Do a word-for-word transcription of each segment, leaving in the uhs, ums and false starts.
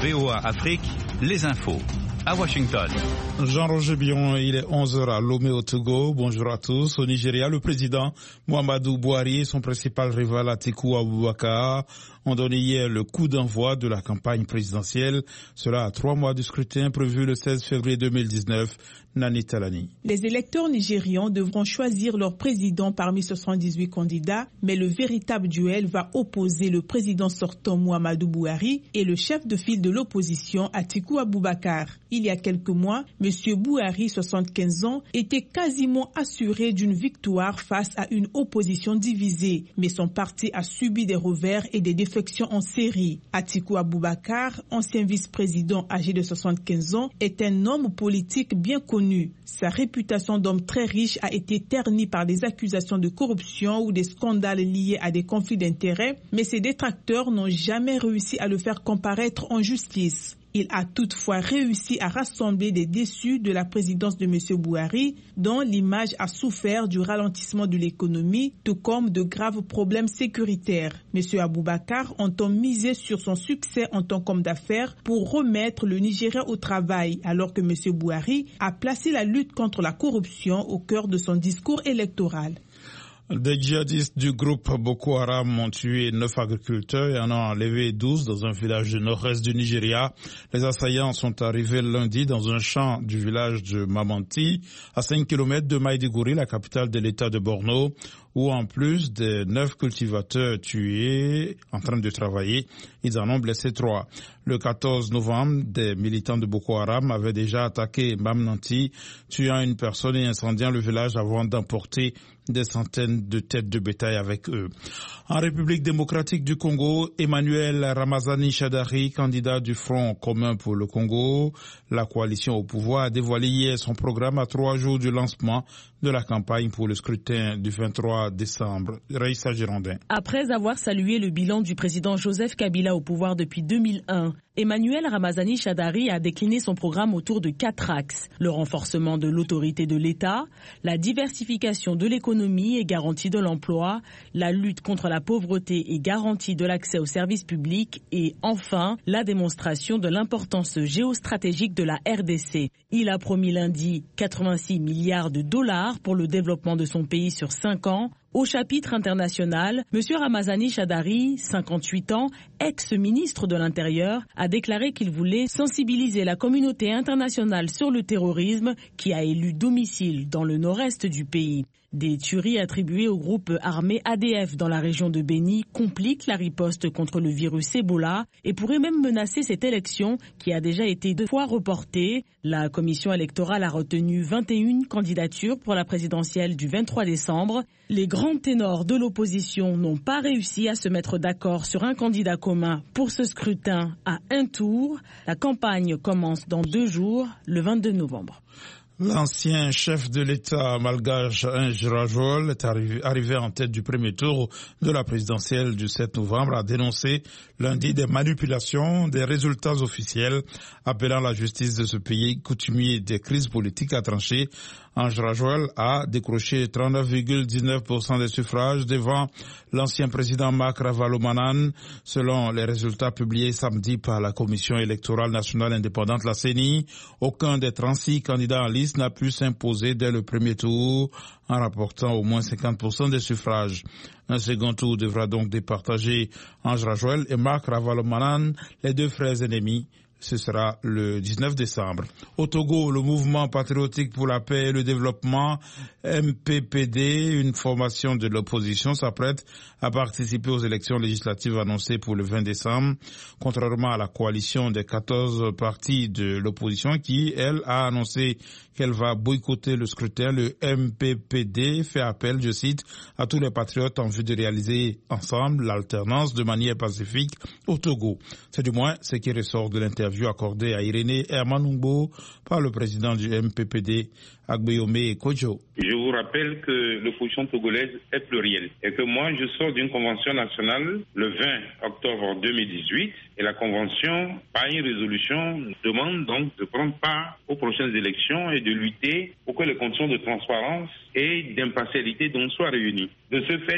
V O A Afrique, les infos. À Washington. Jean-Roger Bion, il est onze heures à Lomé au Togo. Bonjour à tous. Au Nigeria, le président Muhammadu Buhari et son principal rival Atiku Abubakar ont donné hier le coup d'envoi de la campagne présidentielle. Cela à trois mois du scrutin prévu le seize février deux mille dix-neuf. Nani Talani. Les électeurs nigérians devront choisir leur président parmi soixante-dix-huit candidats, mais le véritable duel va opposer le président sortant Muhammadu Buhari et le chef de file de l'opposition Atiku Abubakar. Il y a quelques mois, M. Buhari, soixante-quinze ans, était quasiment assuré d'une victoire face à une opposition divisée, mais son parti a subi des revers et des défections en série. Atiku Abubakar, ancien vice-président âgé de soixante-quinze ans, est un homme politique bien connu. Sa réputation d'homme très riche a été ternie par des accusations de corruption ou des scandales liés à des conflits d'intérêts, mais ses détracteurs n'ont jamais réussi à le faire comparaître en justice. Il a toutefois réussi à rassembler des déçus de la présidence de M. Buhari, dont l'image a souffert du ralentissement de l'économie, tout comme de graves problèmes sécuritaires. M. Abubakar entend miser sur son succès en tant qu'homme d'affaires pour remettre le Nigeria au travail, alors que M. Buhari a placé la lutte contre la corruption au cœur de son discours électoral. Des djihadistes du groupe Boko Haram ont tué neuf agriculteurs et en ont enlevé douze dans un village du nord-est du Nigeria. Les assaillants sont arrivés lundi dans un champ du village de Mamanti, à cinq kilomètres de Maïdiguri, la capitale de l'état de Borno, où en plus des neuf cultivateurs tués en train de travailler, ils en ont blessé trois. Le quatorze novembre, des militants de Boko Haram avaient déjà attaqué Mamanti, tuant une personne et incendiant le village avant d'emporter des centaines de têtes de bétail avec eux. En République démocratique du Congo, Emmanuel Ramazani Shadari, candidat du Front commun pour le Congo, la coalition au pouvoir, a dévoilé hier son programme à trois jours du lancement de la campagne pour le scrutin du vingt-trois décembre. Raïssa Girondin. Après avoir salué le bilan du président Joseph Kabila au pouvoir depuis deux mille un, Emmanuel Ramazani Shadari a décliné son programme autour de quatre axes. Le renforcement de l'autorité de l'État, la diversification de l'économie et garantie de l'emploi, la lutte contre la pauvreté et garantie de l'accès aux services publics et enfin la démonstration de l'importance géostratégique de la R D C. Il a promis lundi quatre-vingt-six milliards de dollars pour le développement de son pays sur cinq ans. Au chapitre international, M. Ramazani Shadari, cinquante-huit ans, ex-ministre de l'Intérieur, a déclaré qu'il voulait sensibiliser la communauté internationale sur le terrorisme qui a élu domicile dans le nord-est du pays. Des tueries attribuées au groupe armé A D F dans la région de Béni compliquent la riposte contre le virus Ebola et pourraient même menacer cette élection qui a déjà été deux fois reportée. La commission électorale a retenu vingt et une candidatures pour la présidentielle du vingt-trois décembre. Les grands ténors de l'opposition n'ont pas réussi à se mettre d'accord sur un candidat commun pour ce scrutin à un tour. La campagne commence dans deux jours, le vingt-deux novembre. L'ancien chef de l'État malgache Ange Rajol est arrivé, arrivé en tête du premier tour de la présidentielle du sept novembre, a dénoncé lundi des manipulations des résultats officiels, appelant la justice de ce pays coutumier des crises politiques à trancher. Ange Rajol a décroché trente-neuf virgule dix-neuf pour cent des suffrages devant l'ancien président Marc Ravalomanan, selon les résultats publiés samedi par la Commission électorale nationale indépendante, la C E N I. Aucun des trente-six candidats en liste n'a pu s'imposer dès le premier tour en rapportant au moins cinquante pour cent des suffrages. Un second tour devra donc départager Ange Rajol et Marc Ravalomanan, les deux frères ennemis. Ce sera le dix-neuf décembre. Au Togo, le mouvement patriotique pour la paix et le développement, M P P D, une formation de l'opposition, s'apprête à participer aux élections législatives annoncées pour le vingt décembre, contrairement à la coalition des quatorze partis de l'opposition qui, elle, a annoncé qu'elle va boycotter le scrutin. Le M P P D fait appel, je cite, à tous les patriotes en vue de réaliser ensemble l'alternance de manière pacifique au Togo. C'est du moins ce qui ressort de l'interview accordé à Irénée Hermanumbo par le président du M P P D, Agbeyome Kojo. Je vous rappelle que l'opposition togolaise est plurielle et que moi je sors d'une convention nationale le vingt octobre deux mille dix-huit et la convention, par une résolution, demande donc de prendre part aux prochaines élections et de lutter pour que les conditions de transparence et d'impartialité donc soient réunies. De ce fait,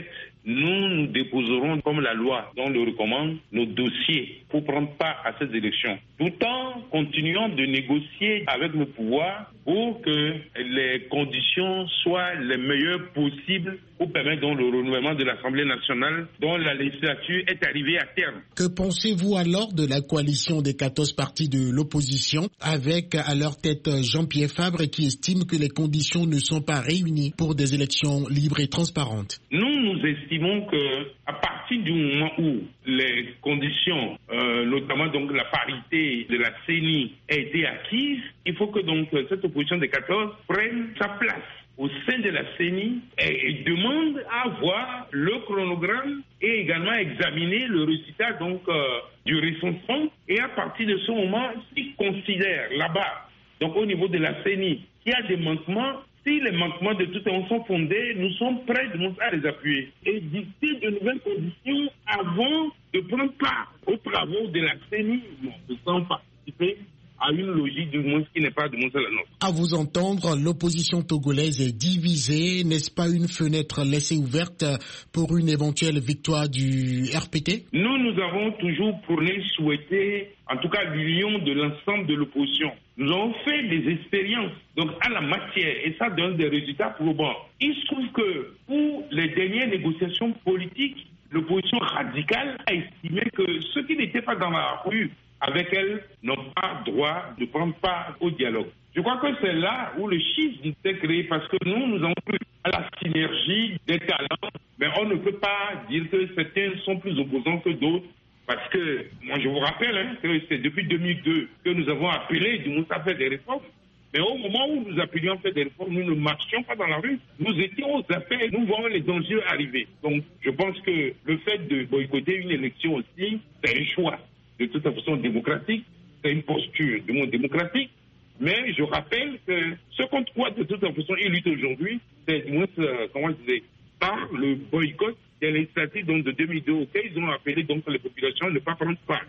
nous nous déposerons, comme la loi dont le recommande, nos dossiers pour prendre part à ces élections, tout en continuant de négocier avec le pouvoir pour que les conditions soient les meilleures possibles pour permettre donc le renouvellement de l'Assemblée nationale dont la législature est arrivée à terme. Que pensez-vous alors de la coalition des quatorze partis de l'opposition avec à leur tête Jean-Pierre Fabre qui estime que les conditions ne sont pas réunies pour des élections libres et transparentes? Nous, nous estimons que à partir du moment où les conditions, euh, notamment donc la parité de la C E N I, a été acquise, il faut que donc cette opposition des quatorze prenne sa place au sein de la C E N I et, et demande à voir le chronogramme et également examiner le résultat donc euh, du recensement, et à partir de ce moment, s'ils considèrent là-bas, donc au niveau de la C E N I, qu'il y a des manquements. Si les manquements de tout temps sont fondés, nous sommes prêts à les appuyer et dicter de nouvelles conditions avant de prendre part aux travaux de la C E N I, nous sommes participer à une logique du monde qui n'est pas de monde la nôtre. À vous entendre, l'opposition togolaise est divisée. N'est-ce pas une fenêtre laissée ouverte pour une éventuelle victoire du R P T? Nous, nous avons toujours prôné, souhaité, en tout cas l'union de l'ensemble de l'opposition. Nous avons fait des expériences donc à la matière et ça donne des résultats probants. Il se trouve que pour les dernières négociations politiques, l'opposition radicale a estimé que ceux qui n'étaient pas dans la rue avec elle n'ont pas droit de prendre part au dialogue. Je crois que c'est là où le schisme s'est créé parce que nous, nous avons cru à la synergie des talents, mais on ne peut pas dire que certains sont plus opposants que d'autres. Parce que, moi je vous rappelle hein, que c'est depuis deux mille deux que nous avons appelé du Moussa à faire des réformes. Mais au moment où nous appelions à faire des réformes, nous ne marchions pas dans la rue. Nous étions aux affaires, nous voyons les dangers arriver. Donc je pense que le fait de boycotter une élection aussi, c'est un choix de toute façon démocratique, c'est une posture du monde démocratique. Mais je rappelle que ce contre quoi de toute façon ils luttent aujourd'hui, c'est du moins, euh, comment je disais, par le boycott des législatives de deux mille deux auxquelles ils ont appelé donc les populations à ne pas prendre part.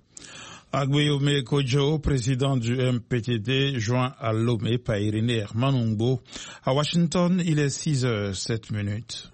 Aguiome Kojo, président du M P T D, joint à Lomé par Irénée Hermanungbo. À Washington, il est six heures sept minutes.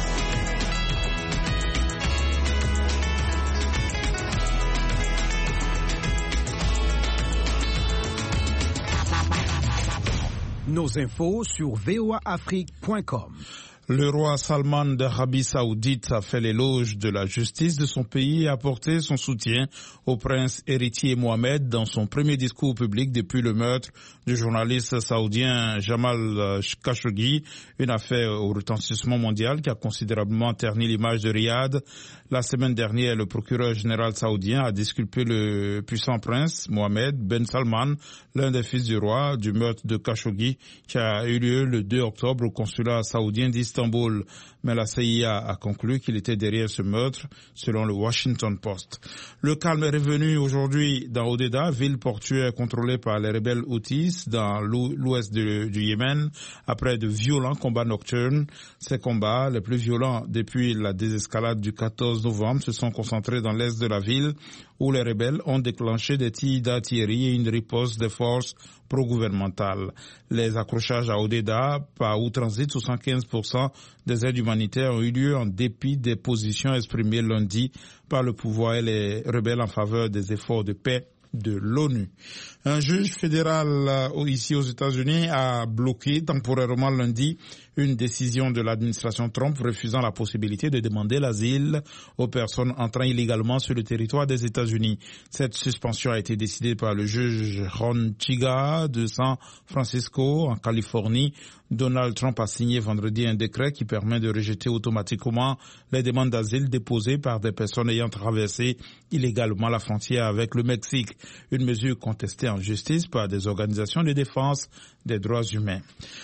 Nos infos sur v o a afrique point com. Le roi Salman d'Arabie Saoudite a fait l'éloge de la justice de son pays et a apporté son soutien au prince héritier Mohamed dans son premier discours public depuis le meurtre du journaliste saoudien Jamal Khashoggi, une affaire au retentissement mondial qui a considérablement terni l'image de Riyad. La semaine dernière, le procureur général saoudien a disculpé le puissant prince Mohamed Ben Salman, l'un des fils du roi, du meurtre de Khashoggi qui a eu lieu le deux octobre au consulat saoudien d'Istanbul. Mais la C I A a conclu qu'il était derrière ce meurtre, selon le Washington Post. Le calme est revenu aujourd'hui dans Hodeidah, ville portuaire contrôlée par les rebelles Houthis dans l'ouest du Yémen, après de violents combats nocturnes. Ces combats, les plus violents depuis la désescalade du quatorze novembre, se sont concentrés dans l'est de la ville, où les rebelles ont déclenché des tirs d'artillerie et une riposte des forces pro-gouvernementales. Les accrochages à Hodeidah, par où transitent soixante-quinze pour cent des aides humanitaires, ont eu lieu en dépit des positions exprimées lundi par le pouvoir et les rebelles en faveur des efforts de paix de l'ONU. Un juge fédéral euh, ici aux États-Unis a bloqué temporairement lundi une décision de l'administration Trump refusant la possibilité de demander l'asile aux personnes entrant illégalement sur le territoire des États-Unis. Cette suspension a été décidée par le juge Ron Chiga de San Francisco, en Californie. Donald Trump a signé vendredi un décret qui permet de rejeter automatiquement les demandes d'asile déposées par des personnes ayant traversé illégalement la frontière avec le Mexique. Une mesure contestée en justice par des organisations de défense des droits humains.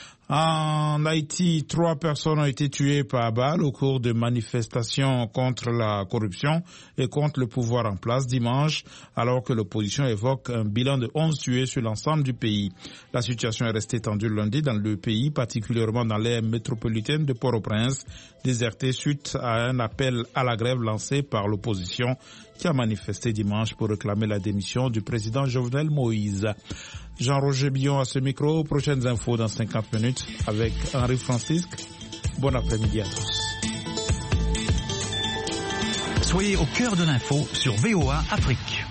En Haïti, trois personnes ont été tuées par balle au cours de manifestations contre la corruption et contre le pouvoir en place dimanche, alors que l'opposition évoque un bilan de onze tués sur l'ensemble du pays. La situation est restée tendue lundi dans le pays, particulièrement dans l'aire métropolitaine de Port-au-Prince, désertée suite à un appel à la grève lancé par l'opposition qui a manifesté dimanche pour réclamer la démission du président Jovenel Moïse. Jean-Roger Billon à ce micro. Prochaines infos dans cinquante minutes avec Henri Francisque. Bon après-midi à tous. Soyez au cœur de l'info sur V O A Afrique.